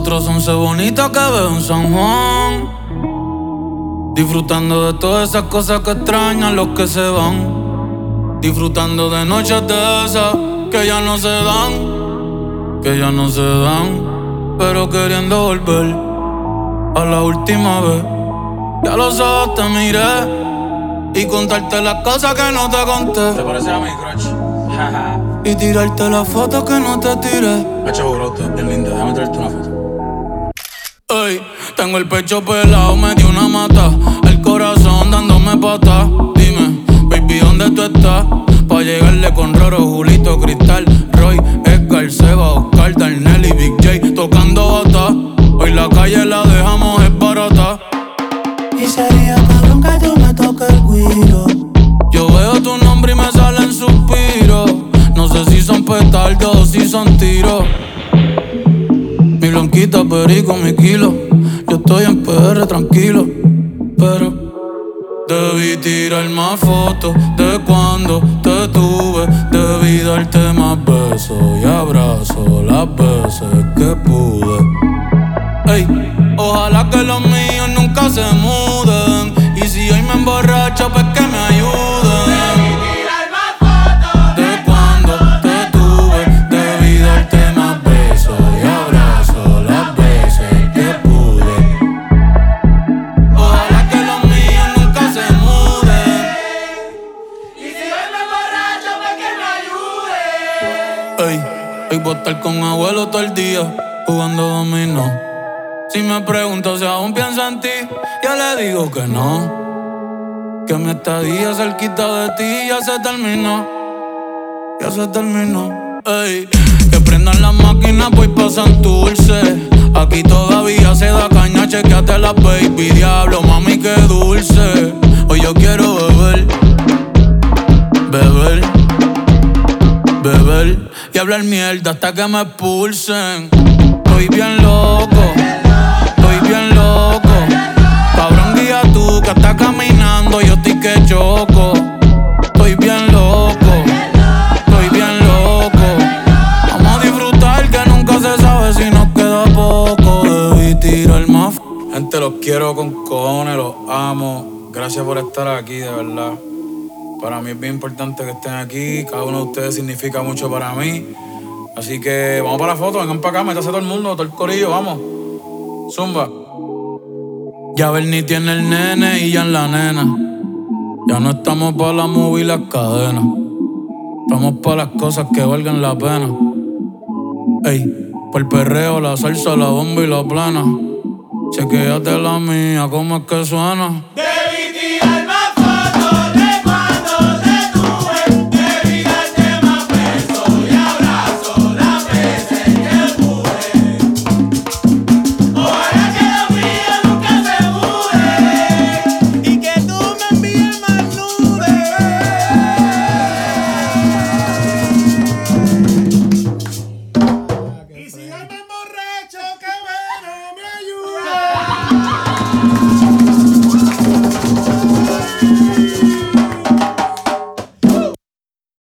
Otros 11 bonitas que veo en San Juan, disfrutando de todas esas cosas que extrañan los que se van. Disfrutando de noches de esas que ya no se dan, que ya no se dan, pero queriendo volver a la última vez. Ya los ojos te miré y contarte las cosas que no te conté. ¿Te parece a mi crush? Y tirarte las fotos que no te tiré. Hacho, bro, es linda, déjame traerte una foto. Ey, tengo el pecho pelado, me dio una mata, el corazón dándome patas. Dime, baby, ¿dónde tú estás? Pa' llegarle con Roro, Julito, Cristal, Roy, Edgar, Seba, Oscar, Darnell y Big J tocando bata. Hoy la calle la dejamos es barata. Y sería cabrón que tú me toques el guiro. Yo veo tu nombre y me salen suspiros. No sé si son petardos o si son tiros. Mi blanquita, perico, mi kilo. Yo estoy en PR tranquilo, pero debí tirar más fotos de cuando te tuve. Debí darte más besos y abrazos las veces que pude. Ey, ojalá que los míos nunca se muden. Y si hoy me emborracho, pues que me ayuden. Debí tirar más fotos de cuando te tuve. Debí darte más besos y abrazos las veces que pude. Ojalá que los míos nunca se muden. Y si hoy me emborracho, pues que me ayude. Ey, hoy voy a estar con abuelo todo el día jugando dominó. Si me pregunto si aún pienso en ti, yo le digo que no. Que mi estadía cerquita de ti ya se terminó. Ya se terminó. Ey, que prendan las máquinas, voy pa' Santurce. Aquí todavía se da caña, chequeate la baby. Diablo, mami, qué dulce. Hoy yo quiero beber, beber, beber y hablar mierda hasta que me expulsen. Estoy bien loco, estoy bien loco. Cabrón, guía tú que estás caminando, yo estoy que choco. Estoy bien loco, estoy bien loco. Vamos a disfrutar que nunca se sabe si nos queda poco. Debí tirar más. Gente, los quiero con cojones, los amo. Gracias por estar aquí, de verdad. Para mí es bien importante que estén aquí. Cada uno de ustedes significa mucho para mí. Así que vamos para la foto, vengan para acá, métase todo el mundo, todo el corillo, vamos. Zumba. Ya Bernie tiene el nene y ya en la nena. Ya no estamos pa' la movie y las cadenas. Estamos pa' las cosas que valgan la pena. Ey, por el perreo, la salsa, la bomba y la plana. Chequéate la mía, cómo es que suena. Debí tirar más